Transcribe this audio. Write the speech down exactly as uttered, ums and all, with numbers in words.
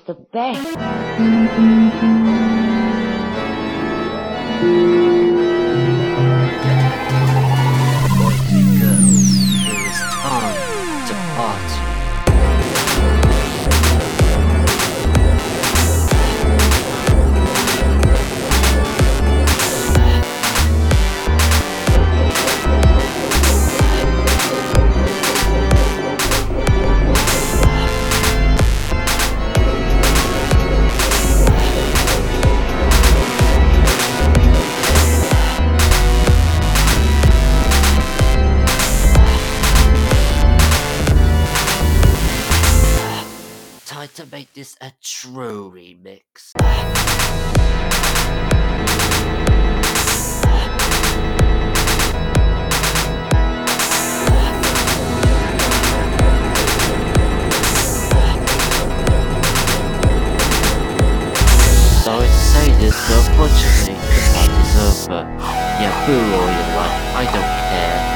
the best. Boys and girls, it is time to party. Time to make this a true remix. Sorry to say this, but unfortunately, the party's over. Yeah, boo all you like, I don't care.